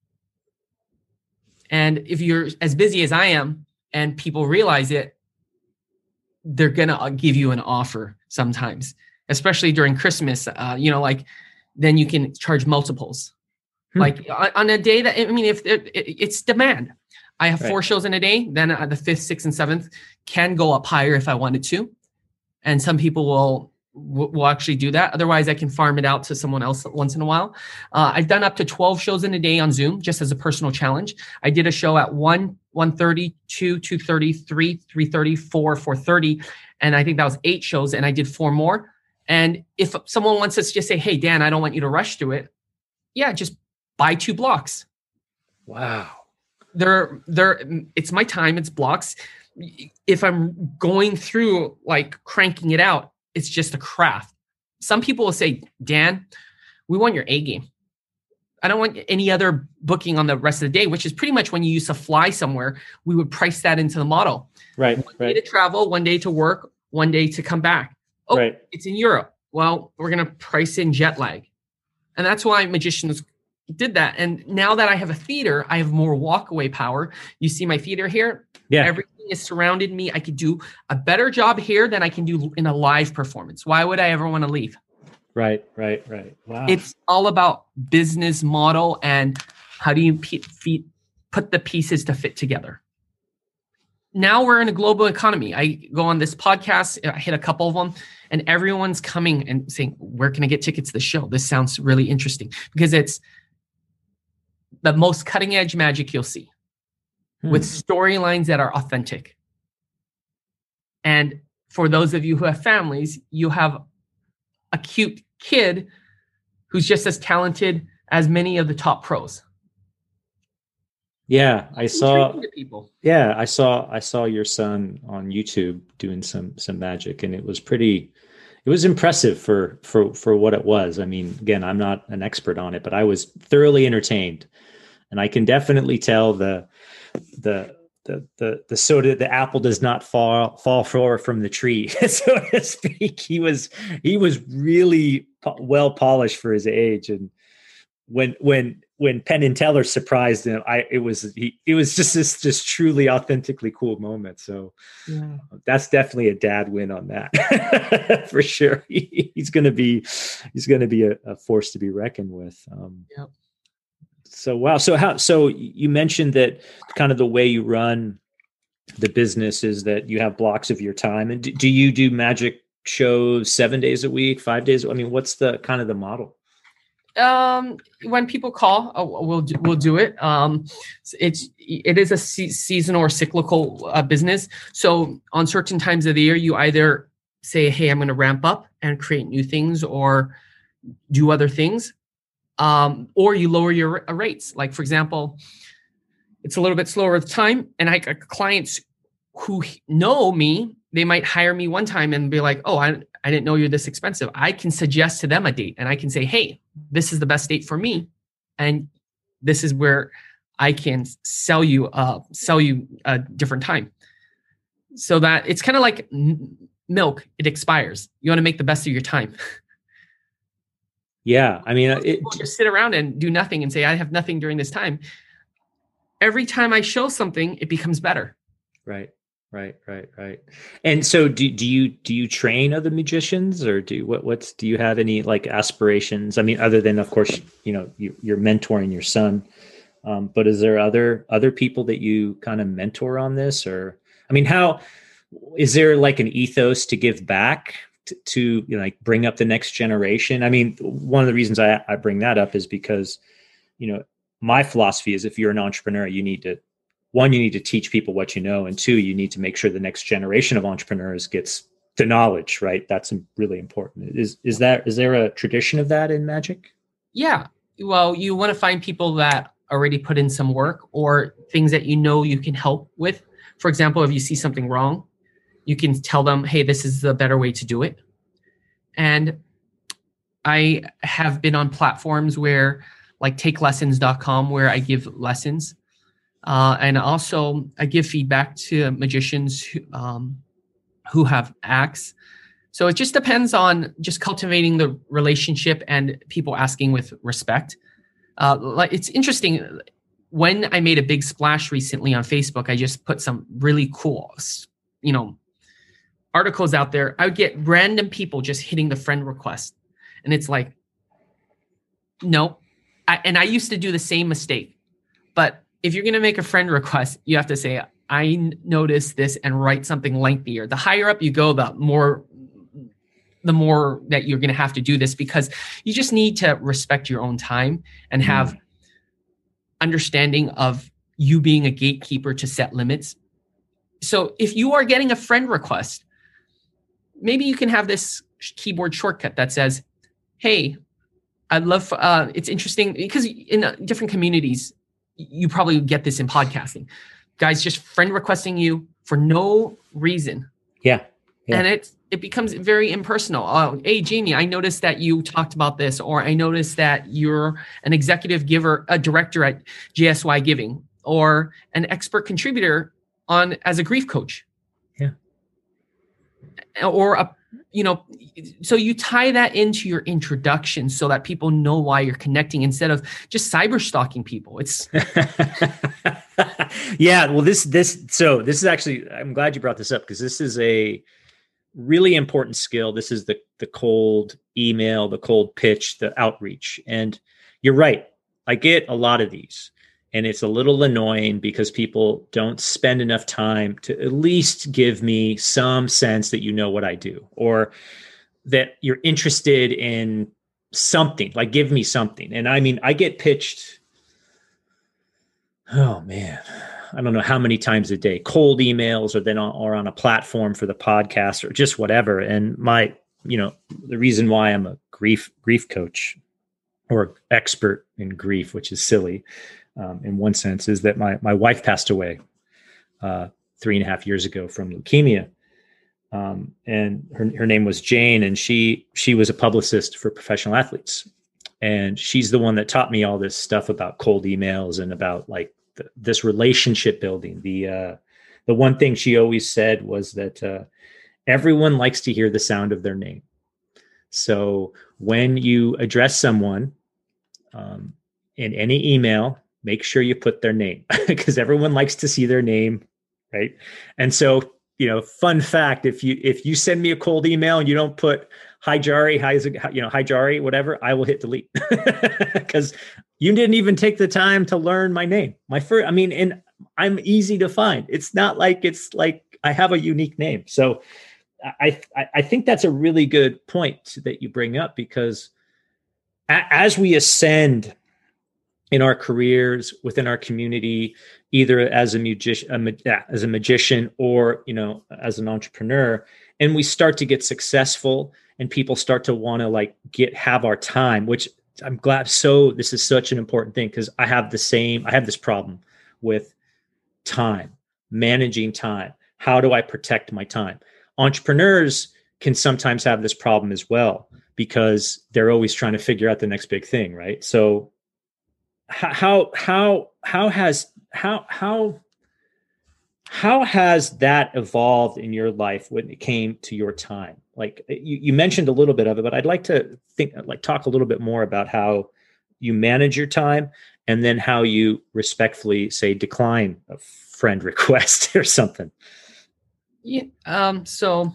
And if you're as busy as I am and people realize it, they're going to give you an offer sometimes, especially during Christmas, uh, you know, like then you can charge multiples. Hmm. Like on, on a day that, I mean, if it, it, it's demand. I have right. four shows in a day, then uh, the fifth, sixth, and seventh can go up higher if I wanted to. And some people will will actually do that. Otherwise, I can farm it out to someone else once in a while. Uh, I've done up to twelve shows in a day on Zoom, just as a personal challenge. I did a show at one, one thirty, two, two thirty, three, three thirty, four, four thirty. And I think that was eight shows, and I did four more. And if someone wants us to just say, hey, Dan, I don't want you to rush through it. Yeah, just buy two blocks. Wow. They're, they're, it's my time, it's blocks. If I'm going through like cranking it out, it's just a craft. Some people will say, Dan, we want your A game. I don't want any other booking on the rest of the day, which is pretty much when you used to fly somewhere, we would price that into the model. Right. One right. day to travel, one day to work, one day to come back. Oh, right. It's in Europe. Well, we're going to price in jet lag. And that's why magicians did that. And now that I have a theater, I have more walkaway power. You see my theater here? Yeah. Everything is surrounded me. I could do a better job here than I can do in a live performance. Why would I ever want to leave? Right, right, right. Wow. It's all about business model and how do you pe- fe- put the pieces to fit together. Now we're in a global economy. I go on this podcast, I hit a couple of them, and everyone's coming and saying, where can I get tickets to the show? This sounds really interesting because it's the most cutting edge magic you'll see hmm. with storylines that are authentic. And for those of you who have families, you have a cute kid who's just as talented as many of the top pros. Yeah, I saw. Yeah, I saw. I saw your son on YouTube doing some some magic, and it was pretty. It was impressive for for for what it was. I mean, again, I'm not an expert on it, but I was thoroughly entertained, and I can definitely tell the the the the the soda the apple does not fall fall far from the tree, so to speak. He was he was really po- well polished for his age, and when when. when Penn and Teller surprised him, I it was he it was just this just truly authentically cool moment. So yeah. That's definitely a dad win on that for sure. He, he's gonna be he's gonna be a, a force to be reckoned with. Um, yep. So wow. So how so you mentioned that kind of the way you run the business is that you have blocks of your time. And do, do you do magic shows seven days a week, five days? I mean, what's the kind of the model? Um, when people call, uh, we'll do, we'll do it. Um, it's it is a se- seasonal or cyclical uh, business. So on certain times of the year, you either say, "Hey, I'm going to ramp up and create new things," or do other things, um, or you lower your r- rates. Like for example, it's a little bit slower with time, and I got clients who know me. They might hire me one time and be like, "Oh, I I didn't know you're this expensive." I can suggest to them a date, and I can say, "Hey, this is the best date for me, and this is where I can sell you uh sell you a different time." So that it's kind of like n- milk; it expires. You want to make the best of your time. Yeah, I mean, it, people just sit around and do nothing and say, "I have nothing during this time." Every time I show something, it becomes better. Right. Right, right, right. And so do do you do you train other magicians, or do what what's do you have any like aspirations? I mean, other than of course, you know, you, you're mentoring your son, um, but is there other other people that you kind of mentor on this? Or I mean, how is there like an ethos to give back to, to you know, like bring up the next generation? I mean, one of the reasons I, I bring that up is because, you know, my philosophy is if you're an entrepreneur, you need to One, you need to teach people what you know. And two, you need to make sure the next generation of entrepreneurs gets the knowledge, right? That's really important. Is is that is there a tradition of that in magic? Yeah. Well, you want to find people that already put in some work or things that you know you can help with. For example, if you see something wrong, you can tell them, "Hey, this is the better way to do it." And I have been on platforms where like take lessons dot com where I give lessons. Uh, and also, I give feedback to magicians who, um, who have acts. So it just depends on just cultivating the relationship and people asking with respect. Uh, like it's interesting. When I made a big splash recently on Facebook, I just put some really cool, you know, articles out there. I would get random people just hitting the friend request, and it's like, no. I, and I used to do the same mistake, but if you're going to make a friend request, you have to say, "I noticed this," and write something lengthier. The higher up you go, the more, the more that you're going to have to do this, because you just need to respect your own time and have mm. understanding of you being a gatekeeper to set limits. So if you are getting a friend request, maybe you can have this keyboard shortcut that says, "Hey, I'd love, uh, it's interesting," because in uh, different communities, you probably get this in podcasting. Guys just friend requesting you for no reason. Yeah. yeah. And it it becomes very impersonal. Oh, "Hey, Jamie, I noticed that you talked about this," or "I noticed that you're an executive giver, a director at J S Y Giving, or an expert contributor on as a grief coach." Yeah. Or a you know, so you tie that into your introduction so that people know why you're connecting instead of just cyber stalking people. It's yeah. Well, this, this, so this is actually, I'm glad you brought this up because this is a really important skill. This is the, the cold email, the cold pitch, the outreach. And you're right. I get a lot of these. And it's a little annoying because people don't spend enough time to at least give me some sense that you know what I do or that you're interested in something, like give me something. And I mean, I get pitched, oh man, I don't know how many times a day, cold emails or then on, or on a platform for the podcast or just whatever. And my, you know, the reason why I'm a grief, grief coach or expert in grief, which is silly, Um, in one sense, is that my my wife passed away uh, three and a half years ago from leukemia, um, and her her name was Jane, and she she was a publicist for professional athletes, and she's the one that taught me all this stuff about cold emails and about like the, this relationship building. The uh, the one thing she always said was that uh, everyone likes to hear the sound of their name. So when you address someone um, in any email, make sure you put their name because everyone likes to see their name, right? And so, you know, fun fact: if you if you send me a cold email and you don't put hi Jari, hi you know hi Jari, whatever, I will hit delete because you didn't even take the time to learn my name. My first, I mean, and I'm easy to find. It's not like it's like I have a unique name. So I I, I think that's a really good point that you bring up because a, as we ascend in our careers, within our community, either as a magician, as a magician, or you know, as an entrepreneur, and we start to get successful, and people start to want to like get have our time. Which I'm glad. So this is such an important thing because I have the same. I have this problem with time, managing time. How do I protect my time? Entrepreneurs can sometimes have this problem as well because they're always trying to figure out the next big thing, right? So. How how how has how how how has that evolved in your life when it came to your time? Like you, you mentioned a little bit of it, but I'd like to think like talk a little bit more about how you manage your time and then how you respectfully say decline a friend request or something. Yeah. Um. So.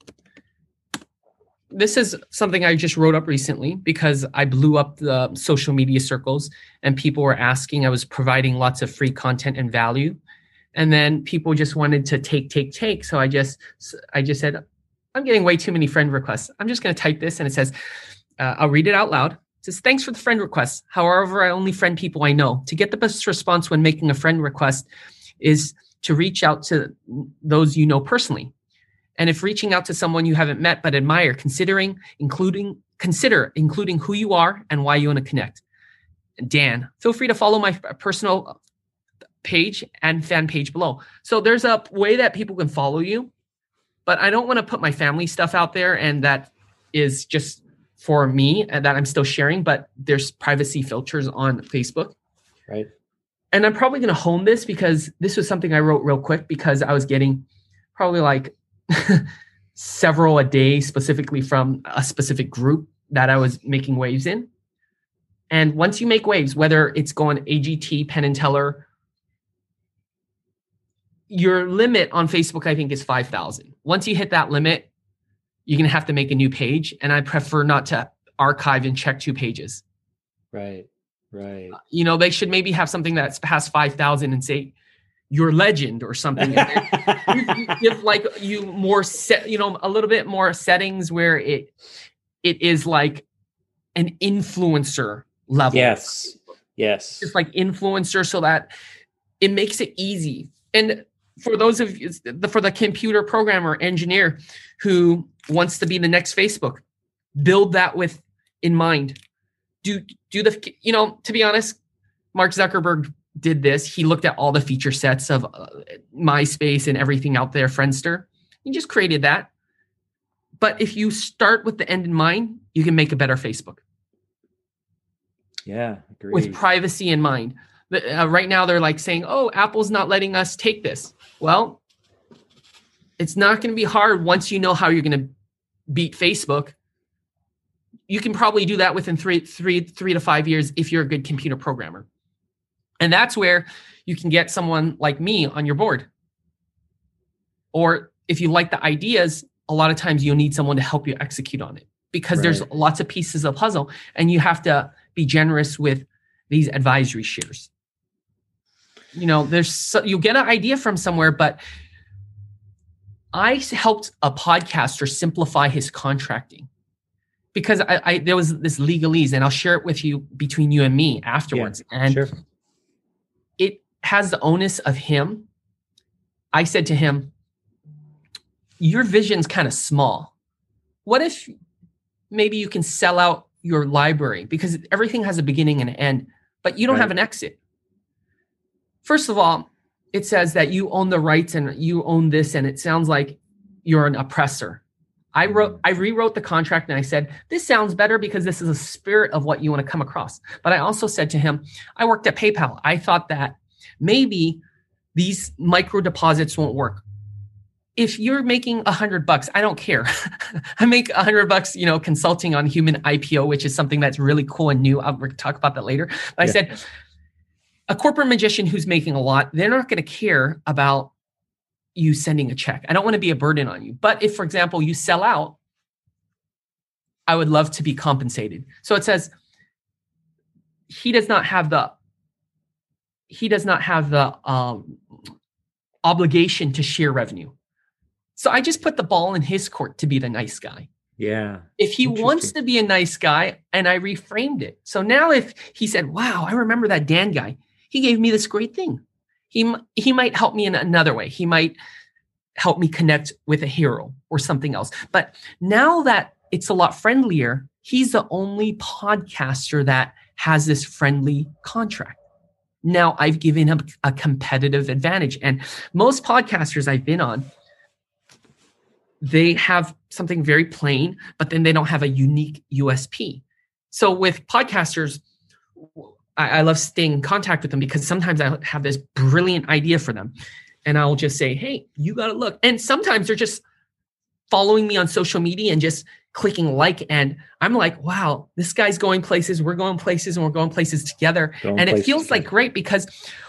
This is something I just wrote up recently because I blew up the social media circles and people were asking. I was providing lots of free content and value. And then people just wanted to take, take, take. So I just, I just said, I'm getting way too many friend requests. I'm just going to type this and it says, uh, I'll read it out loud. It says, thanks for the friend request. However, I only friend people I know. To get the best response when making a friend request is to reach out to those you know personally. And if reaching out to someone you haven't met but admire, considering including consider including who you are and why you want to connect. Dan, feel free to follow my personal page and fan page below. So there's a way that people can follow you, but I don't want to put my family stuff out there, and that is just for me and that I'm still sharing, but there's privacy filters on Facebook. Right. And I'm probably going to hone this because this was something I wrote real quick because I was getting probably like several a day specifically from a specific group that I was making waves in. And once you make waves, whether it's going A G T, Penn and Teller, your limit on Facebook, I think, is five thousand. Once you hit that limit, you're going to have to make a new page. And I prefer not to archive and check two pages. Right, right. You know, they should maybe have something that's past five thousand and say, your legend or something. you, you give like you more set, you know, a little bit more settings where it it is like an influencer level. Yes. Yes. It's like influencer so that it makes it easy. And for those of you, for the computer programmer engineer who wants to be the next Facebook, build that with in mind. Do do the, you know, to be honest, Mark Zuckerberg did this. He looked at all the feature sets of uh, MySpace and everything out there, Friendster. He just created that. But if you start with the end in mind, you can make a better Facebook. Yeah, agreed. With privacy in mind. Uh, right now, they're like saying, oh, Apple's not letting us take this. Well, it's not going to be hard once you know how you're going to beat Facebook, you can probably do that within three, three, three to five years if you're a good computer programmer. And that's where you can get someone like me on your board. Or if you like the ideas, a lot of times you'll need someone to help you execute on it, because right. there's lots of pieces of puzzle, and you have to be generous with these advisory shares. You know, there's so, you'll get an idea from somewhere, but I helped a podcaster simplify his contracting, because I, I there was this legalese, and I'll share it with you between you and me afterwards. Yeah, and sure. It has the onus of him. I said to him, your vision's kind of small. What if maybe you can sell out your library, because everything has a beginning and an end, but you don't right. have an exit? First of all, it says that you own the rights and you own this, and it sounds like you're an oppressor. I wrote, I rewrote the contract, and I said, this sounds better because this is a spirit of what you want to come across. But I also said to him, I worked at PayPal. I thought that maybe these micro deposits won't work. If you're making a hundred bucks, I don't care. I make a hundred bucks, you know, consulting on human I P O, which is something that's really cool and new. I'll talk about that later. But yeah. I said, a corporate magician who's making a lot, they're not going to care about you sending a check. I don't want to be a burden on you. But if, for example, you sell out, I would love to be compensated. So it says he does not have the he does not have the um, obligation to share revenue. So I just put the ball in his court to be the nice guy. Yeah. If he wants to be a nice guy, and I reframed it. So now if he said, wow, I remember that Dan guy, he gave me this great thing. He, he might help me in another way. He might help me connect with a hero or something else. But now that it's a lot friendlier, he's the only podcaster that has this friendly contract. Now I've given him a competitive advantage. And most podcasters I've been on, they have something very plain, but then they don't have a unique U S P. So with podcasters, I, I love staying in contact with them, because sometimes I have this brilliant idea for them, and I'll just say, hey, you got to look. And sometimes they're just following me on social media and just clicking like. And I'm like, wow, this guy's going places. We're going places, and we're going places together. Going and it feels together. Like great, because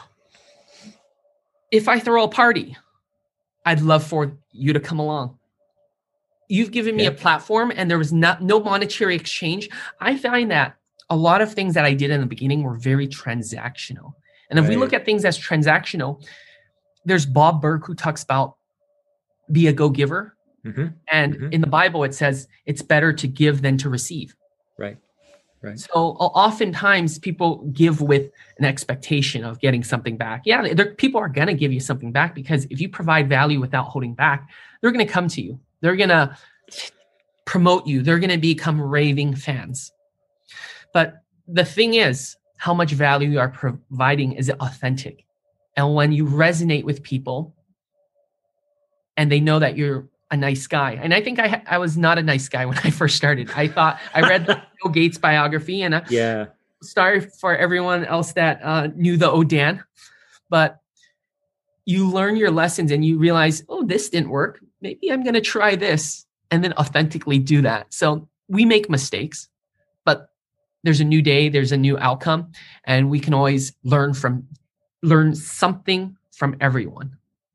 if I throw a party, I'd love for you to come along. You've given me yeah. a platform, and there was not, no monetary exchange. I find that a lot of things that I did in the beginning were very transactional. And if right. we look at things as transactional, there's Bob Burg who talks about be a go-giver. Mm-hmm. And mm-hmm. in the Bible, it says it's better to give than to receive. Right, right. So oftentimes people give with an expectation of getting something back. Yeah, people are going to give you something back, because if you provide value without holding back, they're going to come to you. They're going to promote you. They're going to become raving fans. But the thing is, how much value you are providing is authentic. And when you resonate with people and they know that you're a nice guy. And I think I I was not a nice guy when I first started. I thought I read the Bill Gates biography, and uh, yeah. sorry for everyone else that uh, knew the Odan, but you learn your lessons and you realize, oh, this didn't work. Maybe I'm going to try this, and then authentically do that. So we make mistakes, but there's a new day, there's a new outcome, and we can always learn from learn something from everyone.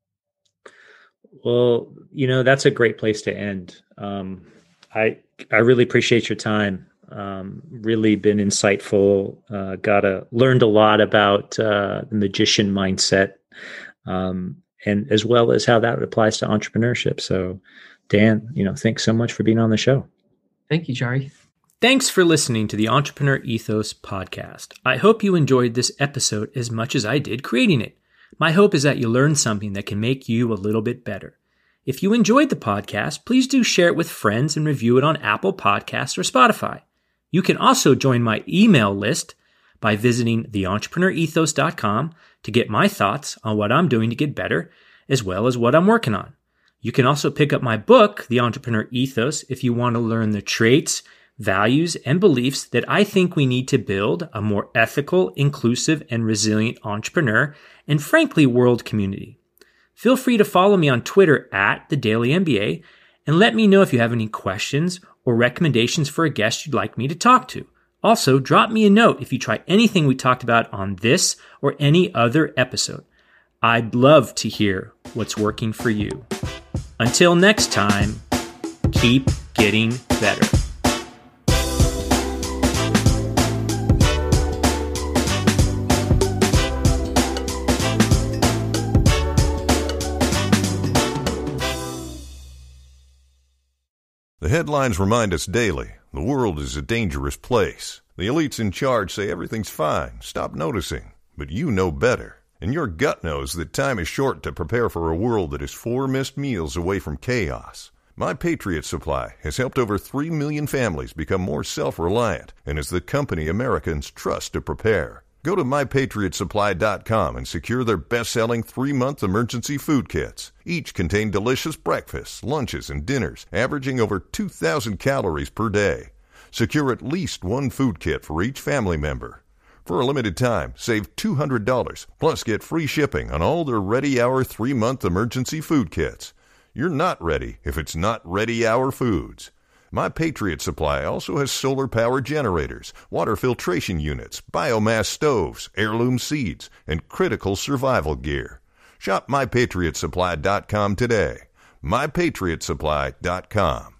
Well, you know, that's a great place to end. Um, I I really appreciate your time. Um, really been insightful. Uh, got a learned a lot about uh, the magician mindset. Um, and as well as how that applies to entrepreneurship. So, Dan, you know, thanks so much for being on the show. Thank you, Jari. Thanks for listening to the Entrepreneur Ethos podcast. I hope you enjoyed this episode as much as I did creating it. My hope is that you learned something that can make you a little bit better. If you enjoyed the podcast, please do share it with friends and review it on Apple Podcasts or Spotify. You can also join my email list by visiting the entrepreneur ethos dot com to get my thoughts on what I'm doing to get better, as well as what I'm working on. You can also pick up my book, The Entrepreneur Ethos, if you want to learn the traits, values, and beliefs that I think we need to build a more ethical, inclusive, and resilient entrepreneur and, frankly, world community. Feel free to follow me on Twitter at The Daily M B A And let me know if you have any questions or recommendations for a guest you'd like me to talk to. Also, drop me a note if you try anything we talked about on this or any other episode. I'd love to hear what's working for you. Until next time, keep getting better. The headlines remind us daily, the world is a dangerous place. The elites in charge say everything's fine, stop noticing. But you know better. And your gut knows that time is short to prepare for a world that is four missed meals away from chaos. My Patriot Supply has helped over three million families become more self-reliant and is the company Americans trust to prepare. Go to my patriot supply dot com and secure their best-selling three-month emergency food kits. Each contain delicious breakfasts, lunches, and dinners, averaging over two thousand calories per day. Secure at least one food kit for each family member. For a limited time, save two hundred dollars, plus get free shipping on all their Ready Hour three-month emergency food kits. You're not ready if it's not Ready Hour Foods. My Patriot Supply also has solar power generators, water filtration units, biomass stoves, heirloom seeds, and critical survival gear. Shop my patriot supply dot com today. my patriot supply dot com.